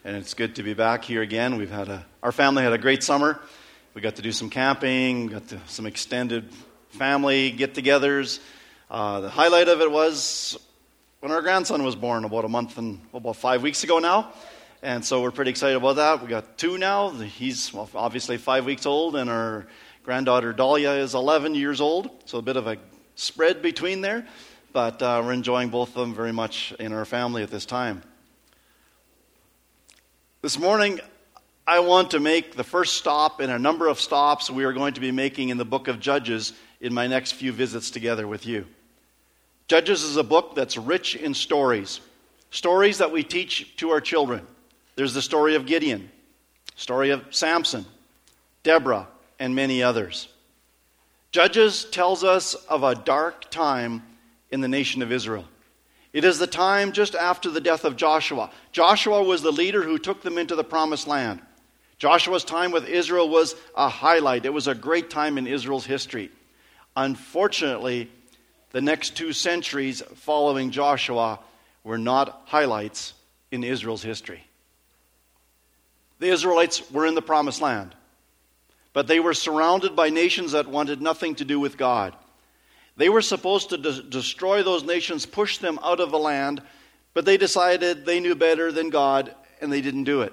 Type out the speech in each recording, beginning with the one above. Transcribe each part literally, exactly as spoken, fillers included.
and it's good to be back here again. We've had a, our family had a great summer. We got to do some camping, got to some extended family get-togethers. Uh, the highlight of it was when our grandson was born about a month and about five weeks ago now. And so we're pretty excited about that. We got two now. He's well, obviously five weeks old, and our granddaughter Dahlia is eleven years old. So a bit of a spread between there. But uh, we're enjoying both of them very much in our family at this time. This morning, I want to make the first stop in a number of stops we are going to be making in the book of Judges in my next few visits together with you. Judges is a book that's rich in stories. Stories that we teach to our children. There's the story of Gideon, story of Samson, Deborah, and many others. Judges tells us of a dark time in the nation of Israel. It is the time just after the death of Joshua. Joshua was the leader who took them into the promised land. Joshua's time with Israel was a highlight. It was a great time in Israel's history. Unfortunately, the next two centuries following Joshua were not highlights in Israel's history. The Israelites were in the promised land, but they were surrounded by nations that wanted nothing to do with God. They were supposed to de- destroy those nations, push them out of the land, but they decided they knew better than God, and they didn't do it.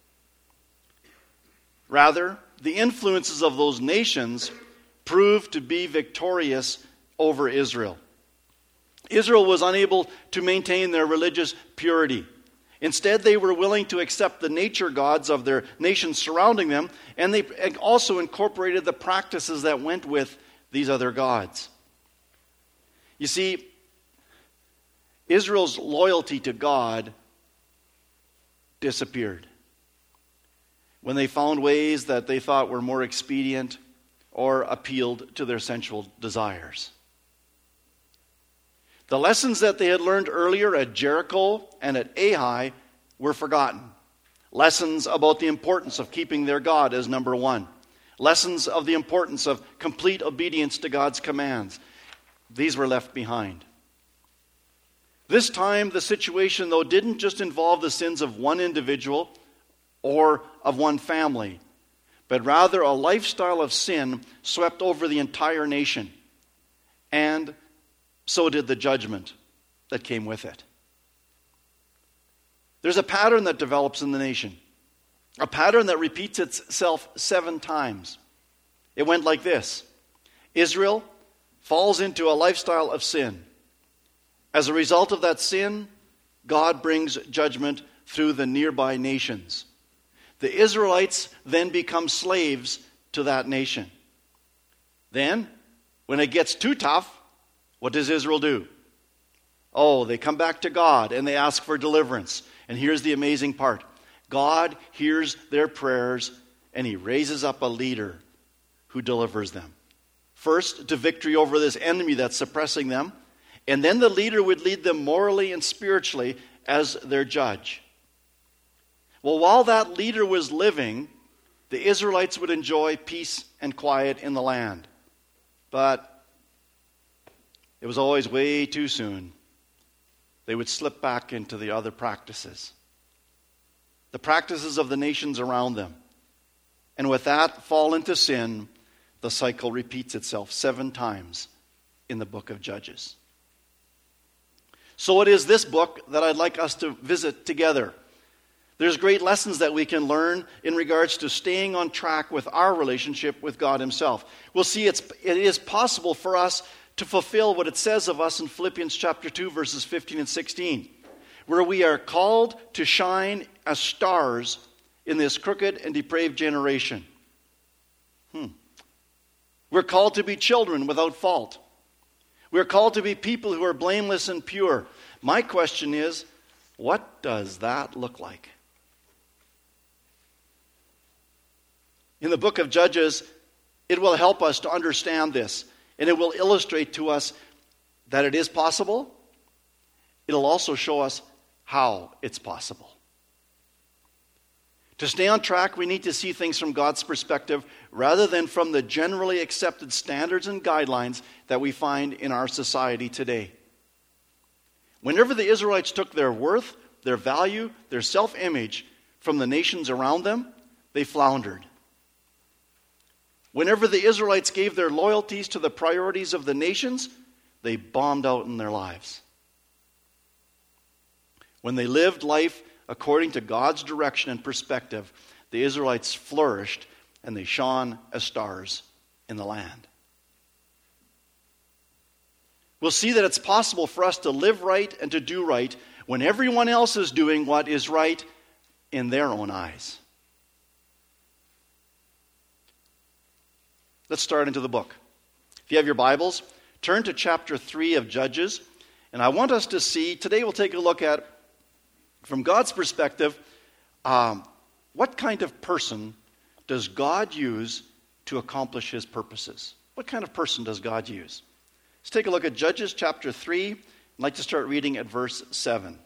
Rather, the influences of those nations proved to be victorious over Israel. Israel was unable to maintain their religious purity. Instead, they were willing to accept the nature gods of their nations surrounding them, and they also incorporated the practices that went with these other gods. You see, Israel's loyalty to God disappeared when they found ways that they thought were more expedient or appealed to their sensual desires. The lessons that they had learned earlier at Jericho and at Ai were forgotten. Lessons about the importance of keeping their God as number one. Lessons of the importance of complete obedience to God's commands. These were left behind. This time, the situation, though, didn't just involve the sins of one individual or of one family, but rather a lifestyle of sin swept over the entire nation. And so did the judgment that came with it. There's a pattern that develops in the nation. A pattern that repeats itself seven times. It went like this. Israel falls into a lifestyle of sin. As a result of that sin, God brings judgment through the nearby nations. The Israelites then become slaves to that nation. Then, when it gets too tough, what does Israel do? Oh, they come back to God and they ask for deliverance. And here's the amazing part. God hears their prayers and He raises up a leader who delivers them. First, to victory over this enemy that's suppressing them. And then the leader would lead them morally and spiritually as their judge. Well, while that leader was living, the Israelites would enjoy peace and quiet in the land. But it was always way too soon. They would slip back into the other practices. The practices of the nations around them. And with that, fall into sin. The cycle repeats itself seven times in the book of Judges. So it is this book that I'd like us to visit together. There's great lessons that we can learn in regards to staying on track with our relationship with God Himself. We'll see it's, it is possible for us to fulfill what it says of us in Philippians chapter two, verses fifteen and sixteen, where we are called to shine as stars in this crooked and depraved generation. Hmm. We're called to be children without fault. We're called to be people who are blameless and pure. My question is, what does that look like? In the book of Judges, it will help us to understand this, and it will illustrate to us that it is possible. It'll also show us how it's possible. To stay on track, we need to see things from God's perspective rather than from the generally accepted standards and guidelines that we find in our society today. Whenever the Israelites took their worth, their value, their self-image from the nations around them, they floundered. Whenever the Israelites gave their loyalties to the priorities of the nations, they bombed out in their lives. When they lived life according to God's direction and perspective, the Israelites flourished and they shone as stars in the land. We'll see that it's possible for us to live right and to do right when everyone else is doing what is right in their own eyes. Let's start into the book. If you have your Bibles, turn to chapter three of Judges. And I want us to see, today we'll take a look at, from God's perspective, um, what kind of person does God use to accomplish his purposes? What kind of person does God use? Let's take a look at Judges chapter three. I'd like to start reading at verse seven.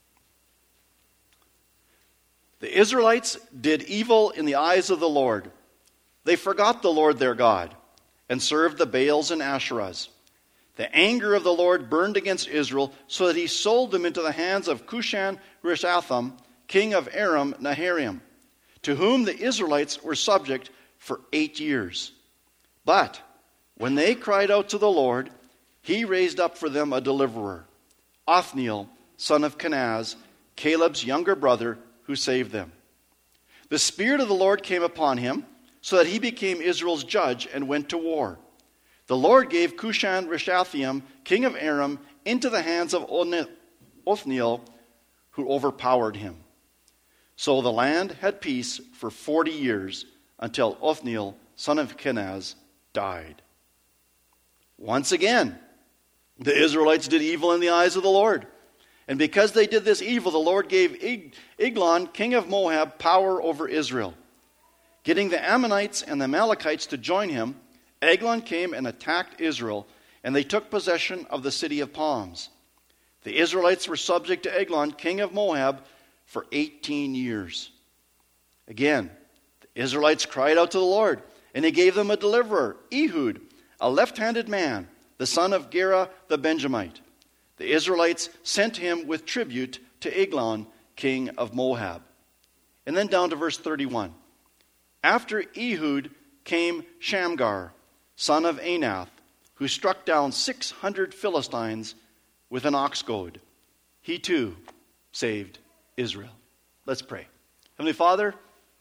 The Israelites did evil in the eyes of the Lord. They forgot the Lord their God and served the Baals and Asherahs. The anger of the Lord burned against Israel so that he sold them into the hands of Cushan-Rishathaim, king of Aram Naharaim, to whom the Israelites were subject for eight years. But when they cried out to the Lord, he raised up for them a deliverer, Othniel, son of Kenaz, Caleb's younger brother, who saved them. The Spirit of the Lord came upon him, so that he became Israel's judge and went to war. The Lord gave Cushan-Rishathaim, king of Aram, into the hands of Othniel, who overpowered him. So the land had peace for forty years, until Othniel, son of Kenaz, died. Once again, the Israelites did evil in the eyes of the Lord. And because they did this evil, the Lord gave Eglon, king of Moab, power over Israel. Getting the Ammonites and the Amalekites to join him, Eglon came and attacked Israel, and they took possession of the city of palms. The Israelites were subject to Eglon, king of Moab, for eighteen years. Again, the Israelites cried out to the Lord, and he gave them a deliverer, Ehud, a left-handed man, the son of Gera the Benjamite. The Israelites sent him with tribute to Eglon, king of Moab. And then down to verse thirty-one. After Ehud came Shamgar, son of Anath, who struck down six hundred Philistines with an ox goad. He too saved Israel. Let's pray. Heavenly Father,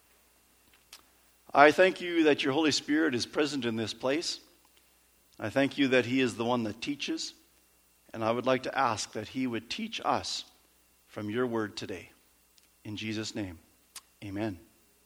I thank you that your Holy Spirit is present in this place. I thank you that he is the one that teaches. And I would like to ask that he would teach us from your word today. In Jesus' name, amen.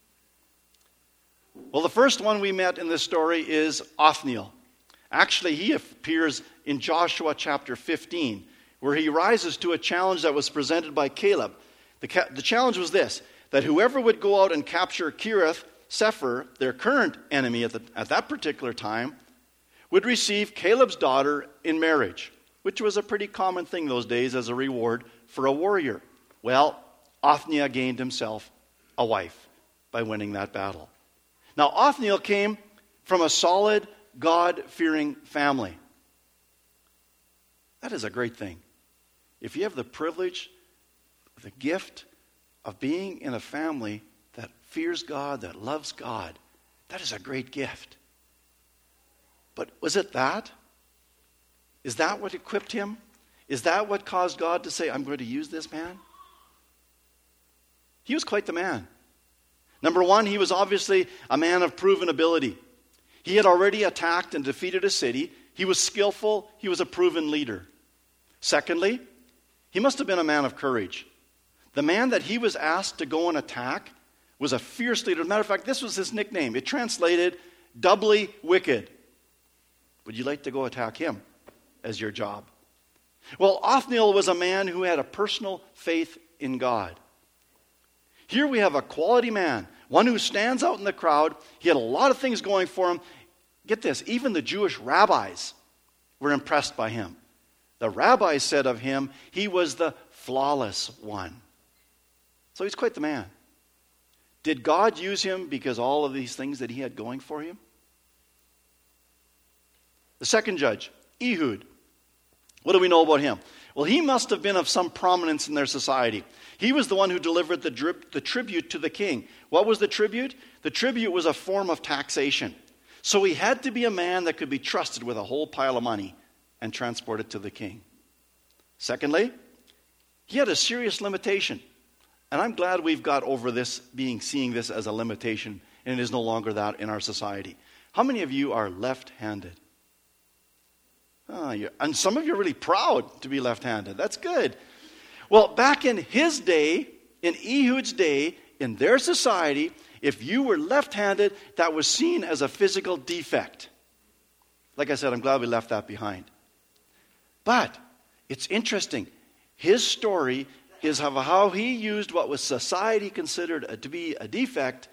Well, the first one we met in this story is Othniel. Actually, he appears in Joshua chapter fifteen, where he rises to a challenge that was presented by Caleb. The, ca- the challenge was this, that whoever would go out and capture Kiriath Sepher, their current enemy at, the, at that particular time, would receive Caleb's daughter in marriage, which was a pretty common thing those days as a reward for a warrior. Well, Othniel gained himself a wife by winning that battle. Now, Othniel came from a solid, God-fearing family. That is a great thing. If you have the privilege, the gift of being in a family that fears God, that loves God, that is a great gift. But was it that? Is that what equipped him? Is that what caused God to say, I'm going to use this man? He was quite the man. Number one, he was obviously a man of proven ability. He had already attacked and defeated a city. He was skillful. He was a proven leader. Secondly, he must have been a man of courage. The man that he was asked to go and attack was a fierce leader. As a matter of fact, this was his nickname. It translated, doubly wicked. Would you like to go attack him as your job? Well, Othniel was a man who had a personal faith in God. Here we have a quality man, one who stands out in the crowd. He had a lot of things going for him. Get this, even the Jewish rabbis were impressed by him. The rabbis said of him, he was the flawless one. So he's quite the man. Did God use him because all of these things that he had going for him? The second judge, Ehud. What do we know about him? Well, he must have been of some prominence in their society. He was the one who delivered the, drip, the tribute to the king. What was the tribute? The tribute was a form of taxation. So he had to be a man that could be trusted with a whole pile of money and transport it to the king. Secondly, he had a serious limitation. And I'm glad we've got over this, being seeing this as a limitation, and it is no longer that in our society. How many of you are left-handed? Oh, and some of you are really proud to be left-handed. That's good. Well, back in his day, in Ehud's day, in their society, if you were left-handed, that was seen as a physical defect. Like I said, I'm glad we left that behind. But it's interesting. His story is of how he used what was society considered to be a defect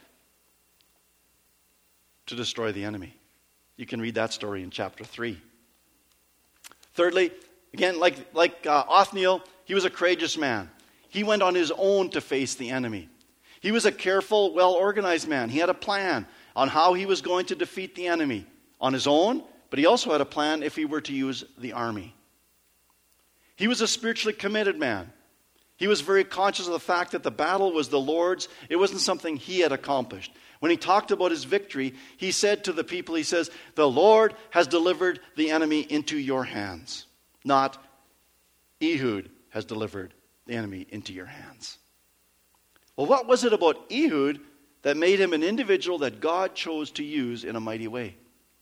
to destroy the enemy. You can read that story in chapter three. Thirdly, again, like, like uh, Othniel, he was a courageous man. He went on his own to face the enemy. He was a careful, well-organized man. He had a plan on how he was going to defeat the enemy on his own, but he also had a plan if he were to use the army. He was a spiritually committed man. He was very conscious of the fact that the battle was the Lord's. It wasn't something he had accomplished. When he talked about his victory, he said to the people, he says, the Lord has delivered the enemy into your hands. Not, Ehud has delivered the enemy into your hands. Well, what was it about Ehud that made him an individual that God chose to use in a mighty way?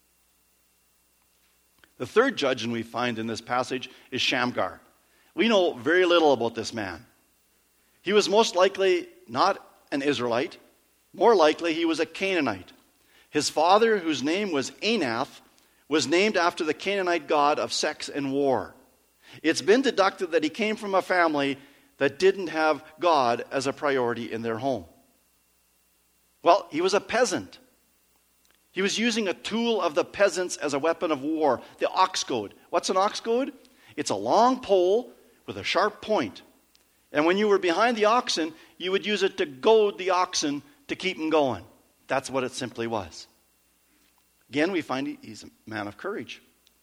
The third judgment we find in this passage is Shamgar. We know very little about this man. He was most likely not an Israelite. More likely, he was a Canaanite. His father, whose name was Anath, was named after the Canaanite god of sex and war. It's been deducted that he came from a family that didn't have God as a priority in their home. Well, he was a peasant. He was using a tool of the peasants as a weapon of war, the ox goad. What's an ox goad? It's a long pole with a sharp point. And when you were behind the oxen, you would use it to goad the oxen to keep them going. That's what it simply was. Again, we find he's a man of courage.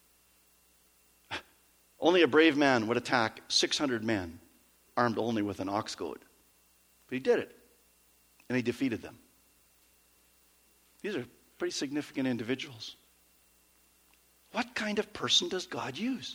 Only a brave man would attack six hundred men armed only with an ox goad. But he did it. And he defeated them. These are pretty significant individuals. What kind of person does God use?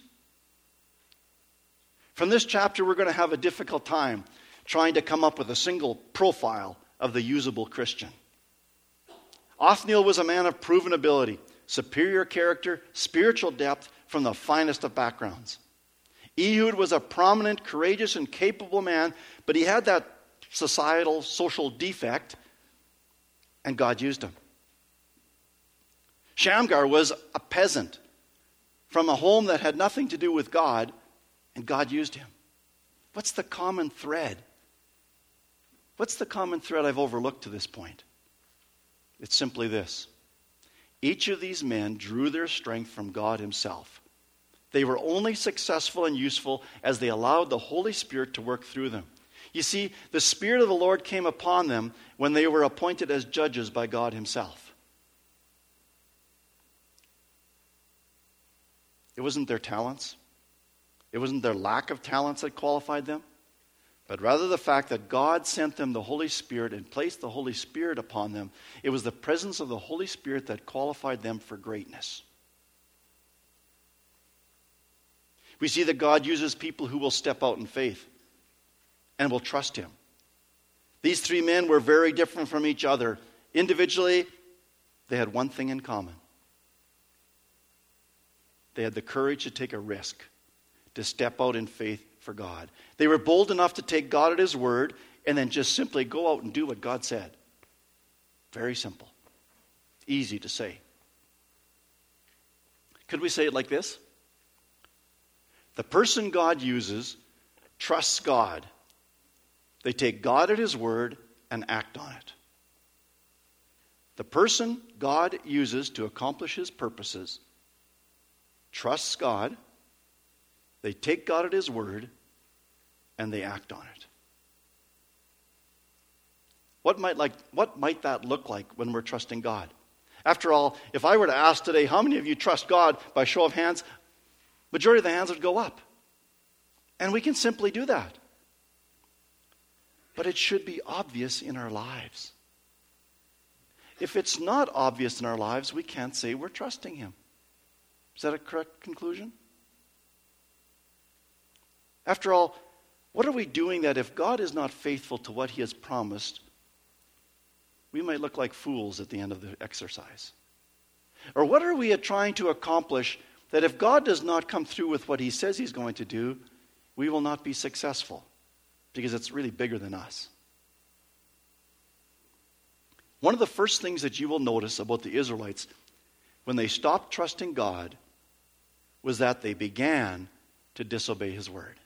From this chapter, we're going to have a difficult time trying to come up with a single profile of the usable Christian. Othniel was a man of proven ability, superior character, spiritual depth from the finest of backgrounds. Ehud was a prominent, courageous, and capable man, but he had that societal, social defect, and God used him. Shamgar was a peasant from a home that had nothing to do with God, and God used him. What's the common thread? What's the common thread I've overlooked to this point? It's simply this. Each of these men drew their strength from God himself. They were only successful and useful as they allowed the Holy Spirit to work through them. You see, the Spirit of the Lord came upon them when they were appointed as judges by God himself. It wasn't their talents. It wasn't their lack of talents that qualified them, but rather the fact that God sent them the Holy Spirit and placed the Holy Spirit upon them. It was the presence of the Holy Spirit that qualified them for greatness. We see that God uses people who will step out in faith and will trust him. These three men were very different from each other. Individually, they had one thing in common. They had the courage to take a risk, to step out in faith for God. They were bold enough to take God at his word and then just simply go out and do what God said. Very simple. Easy to say. Could we say it like this? The person God uses trusts God. They take God at his word and act on it. The person God uses to accomplish his purposes trusts God. They take God at his word, and they act on it. What might, like, what might that look like when we're trusting God? After all, if I were to ask today, how many of you trust God by show of hands, majority of the hands would go up. And we can simply do that. But it should be obvious in our lives. If it's not obvious in our lives, we can't say we're trusting him. Is that a correct conclusion? After all, what are we doing that if God is not faithful to what he has promised, we might look like fools at the end of the exercise? Or what are we trying to accomplish that if God does not come through with what he says he's going to do, we will not be successful because it's really bigger than us? One of the first things that you will notice about the Israelites when they stopped trusting God was that they began to disobey his word.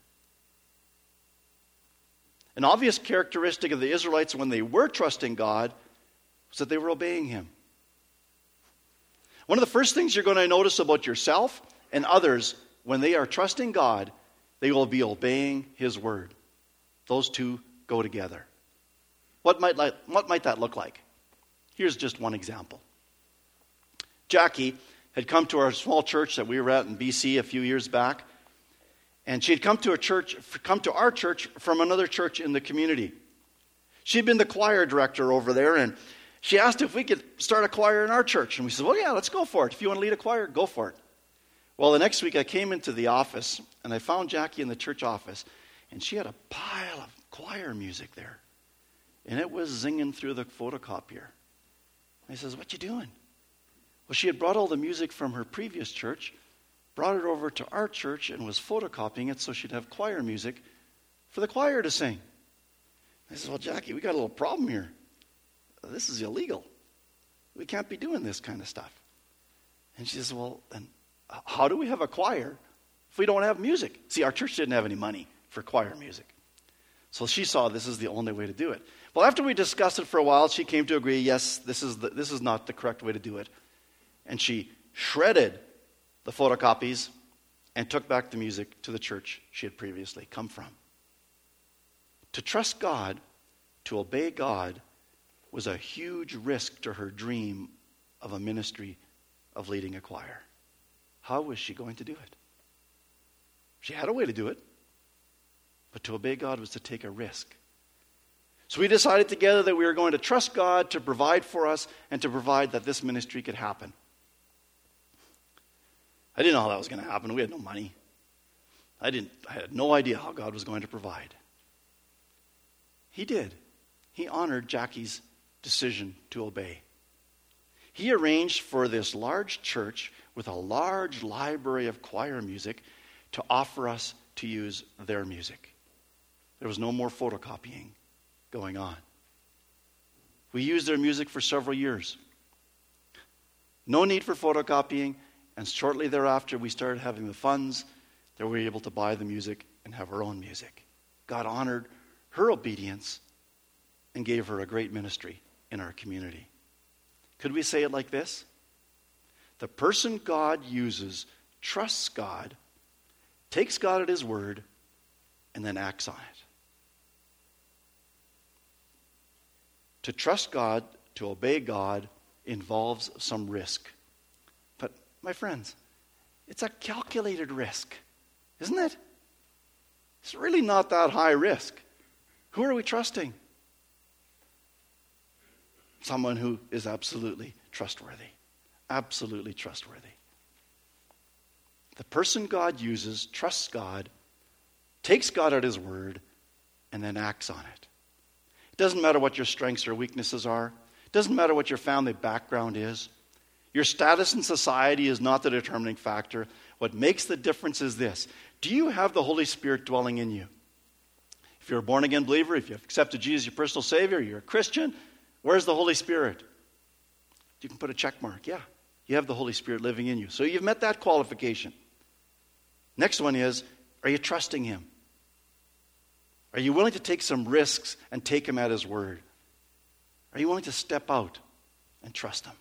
An obvious characteristic of the Israelites when they were trusting God was that they were obeying him. One of the first things you're going to notice about yourself and others when they are trusting God, they will be obeying his word. Those two go together. What might, like, what might that look like? Here's just one example. Jackie had come to our small church that we were at in B C a few years back, and she had come to a church, come to our church from another church in the community. She'd been the choir director over there, and she asked if we could start a choir in our church. And we said, well, yeah, let's go for it. If you want to lead a choir, go for it. Well, the next week I came into the office, and I found Jackie in the church office, and she had a pile of choir music there. And it was zinging through the photocopier. I says, what you doing? Well, she had brought all the music from her previous church, brought it over to our church, and was photocopying it so she'd have choir music for the choir to sing. I said, well, Jackie, we got a little problem here. This is illegal. We can't be doing this kind of stuff. And she says, well, then how do we have a choir if we don't have music? See, our church didn't have any money for choir music. So she saw this is the only way to do it. Well, after we discussed it for a while, she came to agree, yes, this is the, this is not the correct way to do it. And she shredded the photocopies and took back the music to the church she had previously come from. To trust God, to obey God, was a huge risk to her dream of a ministry of leading a choir. How was she going to do it? She had a way to do it, but to obey God was to take a risk. So we decided together that we were going to trust God to provide for us and to provide that this ministry could happen. I didn't know how that was going to happen. We had no money. I didn't. I had no idea how God was going to provide. He did. He honored Jackie's decision to obey. He arranged for this large church with a large library of choir music to offer us to use their music. There was no more photocopying going on. We used their music for several years. No need for photocopying, and shortly thereafter we started having the funds that we were able to buy the music and have our own music. God honored her obedience and gave her a great ministry in our community. Could we say it like this? The person God uses trusts God, takes God at his word, and then acts on it. To trust God, to obey God, involves some risk. But, my friends, it's a calculated risk, isn't it? It's really not that high risk. Who are we trusting? Someone who is absolutely trustworthy. Absolutely trustworthy. The person God uses trusts God, takes God at his word, and then acts on it. It doesn't matter what your strengths or weaknesses are. It doesn't matter what your family background is. Your status in society is not the determining factor. What makes the difference is this. Do you have the Holy Spirit dwelling in you? If you're a born-again believer, if you've accepted Jesus as your personal Savior, you're a Christian, where's the Holy Spirit? You can put a check mark. Yeah, you have the Holy Spirit living in you. So you've met that qualification. Next one is, are you trusting him? Are you willing to take some risks and take him at his word? Are you willing to step out and trust him?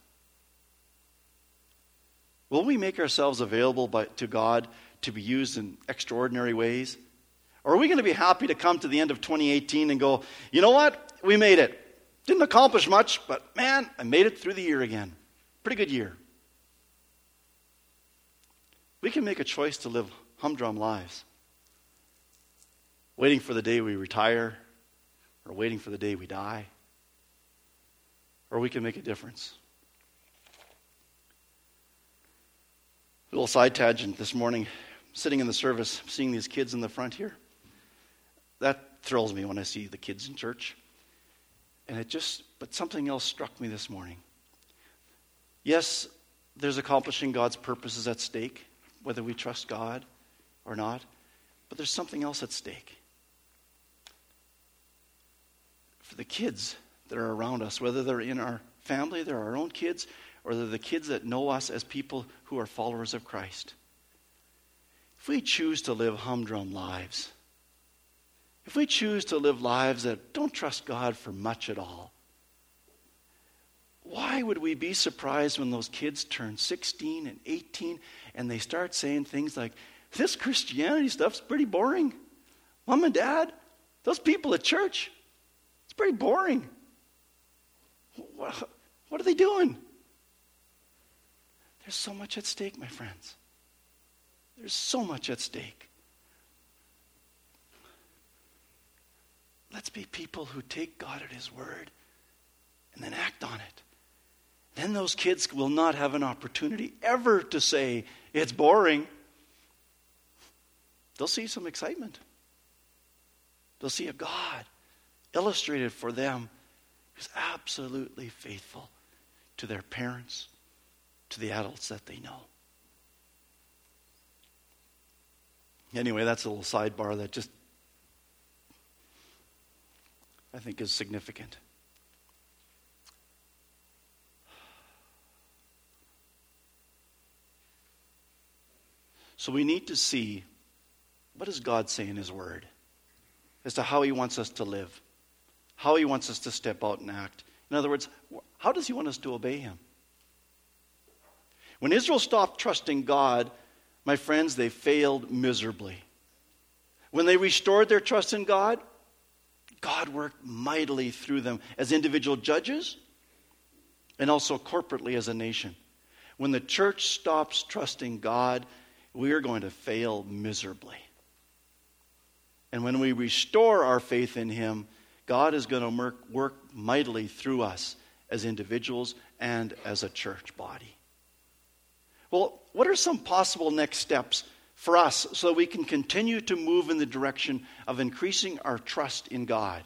Will we make ourselves available by, to God to be used in extraordinary ways? Or are we going to be happy to come to the end of twenty eighteen and go, you know what? We made it. Didn't accomplish much, but man, I made it through the year again. Pretty good year. We can make a choice to live humdrum lives. waiting for the day we retire, or waiting for the day we die, or we can make a difference. A little side tangent this morning, sitting in the service, seeing these kids in the front here. That thrills me when I see the kids in church. And it just, but something else struck me this morning. Yes, there's accomplishing God's purposes at stake, whether we trust God or not. But there's something else at stake. For the kids that are around us, whether they're in our family, they're our own kids, or they're the kids that know us as people who are followers of Christ. If we choose to live humdrum lives, if we choose to live lives that don't trust God for much at all, why would we be surprised when those kids turn sixteen and eighteen and they start saying things like, this Christianity stuff's pretty boring. Mom and Dad, those people at church, it's pretty boring. What, what are they doing? There's so much at stake, my friends. There's so much at stake. Let's be people who take God at His word and then act on it. Then those kids will not have an opportunity ever to say, it's boring. They'll see some excitement. They'll see a God illustrated for them who's absolutely faithful to their parents, to the adults that they know. Anyway, that's a little sidebar that just, I think, is significant. So we need to see, what does God say in His word as to how He wants us to live, how He wants us to step out and act. In other words, how does He want us to obey Him? When Israel stopped trusting God, my friends, they failed miserably. When they restored their trust in God, God worked mightily through them as individual judges and also corporately as a nation. When the church stops trusting God, we are going to fail miserably. And when we restore our faith in Him, God is going to work mightily through us as individuals and as a church body. Well, what are some possible next steps for us so we can continue to move in the direction of increasing our trust in God?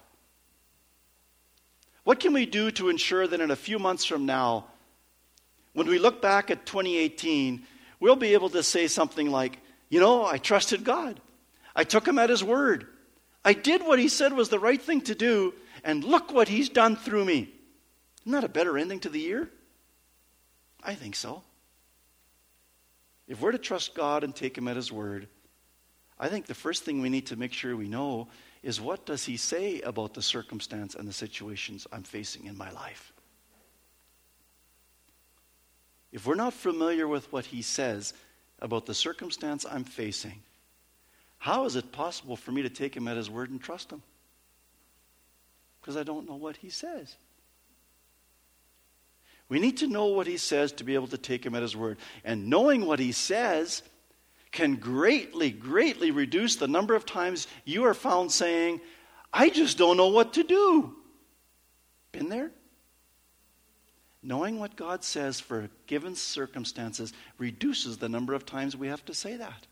What can we do to ensure that in a few months from now, when we look back at twenty eighteen, we'll be able to say something like, you know, I trusted God. I took Him at His word. I did what He said was the right thing to do, and look what He's done through me. Isn't that a better ending to the year? I think so. If we're to trust God and take Him at His word, I think the first thing we need to make sure we know is, what does He say about the circumstance and the situations I'm facing in my life? If we're not familiar with what He says about the circumstance I'm facing, how is it possible for me to take Him at His word and trust Him? Because I don't know what He says. We need to know what He says to be able to take Him at His word. And knowing what He says can greatly, greatly reduce the number of times you are found saying, I just don't know what to do. Been there? Knowing what God says for given circumstances reduces the number of times we have to say that.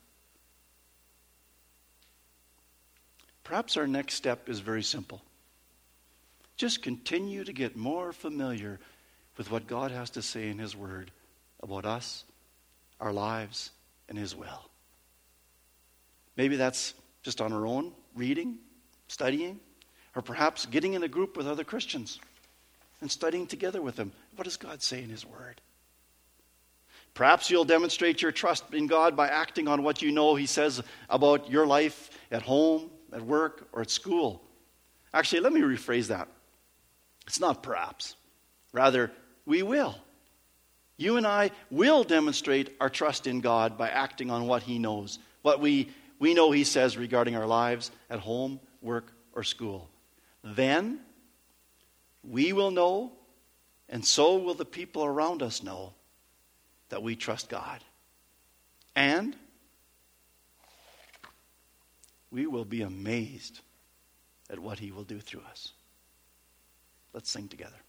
Perhaps our next step is very simple. Just continue to get more familiar with what God has to say in His word about us, our lives, and His will. Maybe that's just on our own, reading, studying, or perhaps getting in a group with other Christians and studying together with them. What does God say in His word? Perhaps you'll demonstrate your trust in God by acting on what you know He says about your life at home, at work, or at school. Actually, let me rephrase that. It's not perhaps. Rather, we will. You and I will demonstrate our trust in God by acting on what He knows, what we, we know He says regarding our lives at home, work, or school. Then, we will know, and so will the people around us know, that we trust God. And we will be amazed at what he will do through us. Let's sing together.